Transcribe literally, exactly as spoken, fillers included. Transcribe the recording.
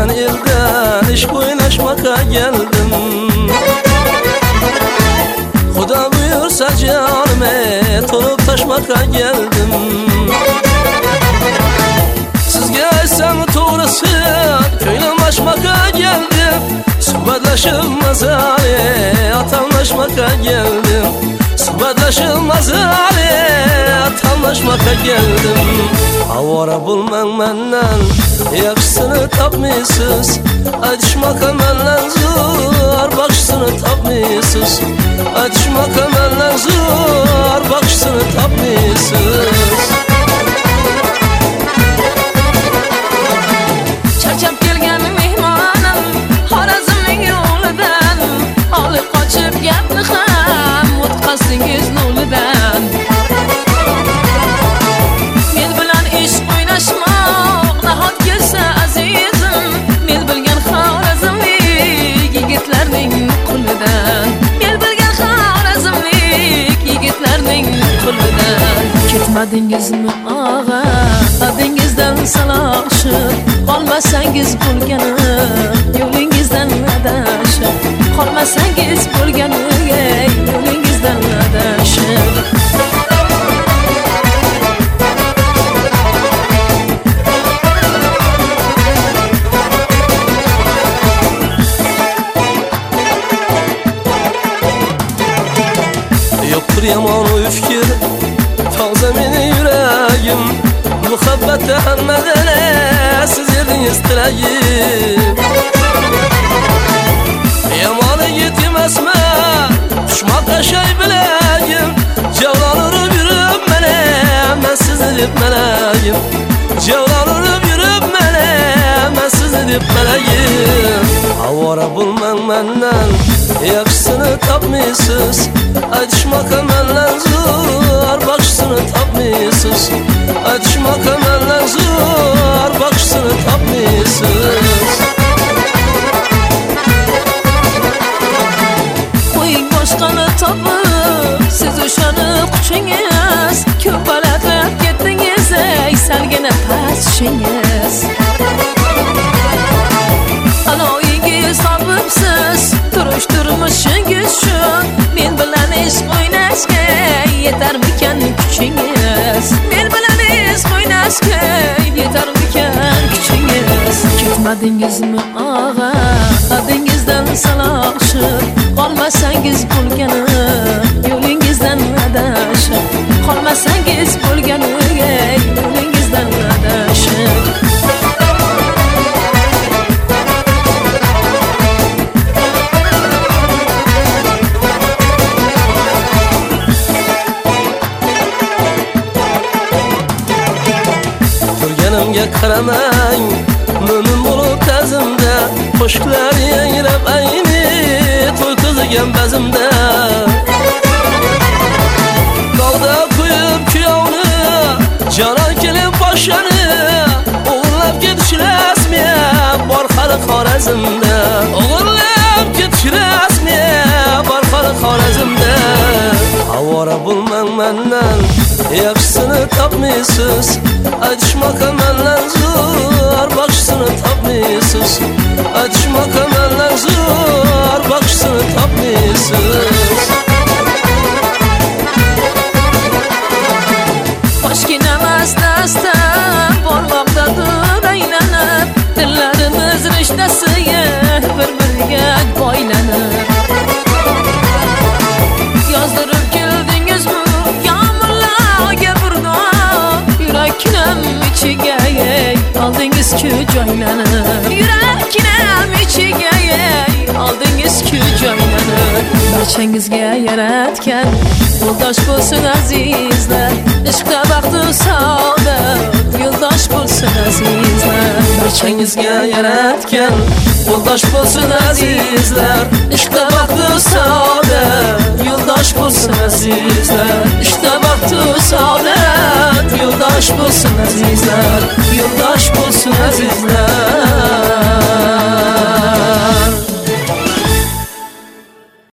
Elden elden iş oynaşmaka geldim. Xudo buyursa canime tolup taşmaka geldim. Sizge aytsam to'g'risi ko'nglim ochmaka geldim. Suhbatlashilmas hali atalmashmaka geldim. Suhbatlashilmas hali atalmashmaka geldim. Avvora bo'lmang mendan yaxshisini topmaysiz. Aytishmaka mendan zo'r baxshisini topmaysiz. Aytishmaka mendan zo'r baxshisini topmaysiz. Charchab kelgan mehmonim Xorazmning yo'lidan olib qochib gapni ham o'tqazdingiz lo'lidan. Men bilan ish o'ynashmoq nahot kelsa azizim, men bilgan xorazmlik yigitlarning qulidan. Men bilgan xorazmlik yigitlarning qulidan. Ketmadingizmi og'a, adingizdan saloshib, qolmasangiz bo'lgani yo'lingizdan adashib, qolmasangiz bo'lgani yo'lingizdan adashib. Yoktur yomon o'y fikr, toza meni yuragim. Muhabbatda hammadan siz edingiz tilagim. Yomoni yet emasman, tushmoqqa shay bilagim. Javlanurib yurib mana, men sizni deb malagim. Javlanurib yurib mana, men sizni deb malagim. Avvora bo'lmang mendan yaxshisini topmaysiz. Aytishmoqqa mendan zo'r baxshisini topmaysiz. Aytishmoqqa mendan zo'r baxshisini topmaysiz. Qo'ying boshqani topib, siz o'shani quchingiz. Ko'p balatlab ketdingiz, ey salgina pastishingiz. Aloyingiz topibsiz, turish turmushingiz shu. Men bilan ish o'ynashga yetarmikan kuchingiz? Men bilan ish o'ynashga yetarmikan kuchingiz? Ketmadingizmi og'a, adingizdan saloshib, qolmasangiz bo'lgani yo'lingizdan adashib, qolmasangiz bo'lgani yo'lingizdan adashib. Turganimga qaramang, mo'min bo'lib ta'zimda, qo'shiqlar yangrab ayni to'y qizigan bazimda. Dovda qo'yib kuyovni, jonon kelib boshani, o'g'irlab ketish rasmi bor hali Xorazmda. O'g'irlab ketish rasmi bor hali Xorazmda. Avvora bo'lmang mendan yaxshisini topmaysiz. Aytishmoqqa mendan zo'r baxshisini topmaysiz. Aytishmoqqa mendan zo'r baxshisini topmaysiz. Toshkent asta-asta bormoqdadir aylanib, dillarimiz rishtasiga bir-biriga boylanib. Yozdirib keldingizmi yomg'irlarga burdo, yuraknim ichiga oldingiz-ku joylanib. Yuraknim ichiga oldingiz-ku joylanib. Barchangizga yaratgan yo'ldosh bo'lsin azizlar, ishqda baxtu saodat yo'ldosh bo'lsin azizlar. Barchangizga yaratgan yo'ldosh bo'lsin azizlar, ishqda baxtu saodat yo'ldosh bo'lsin azizlar. Ishqda baxtu saodat yo'ldosh bo'lsin azizlar, yo'ldosh bo'lsin azizlar.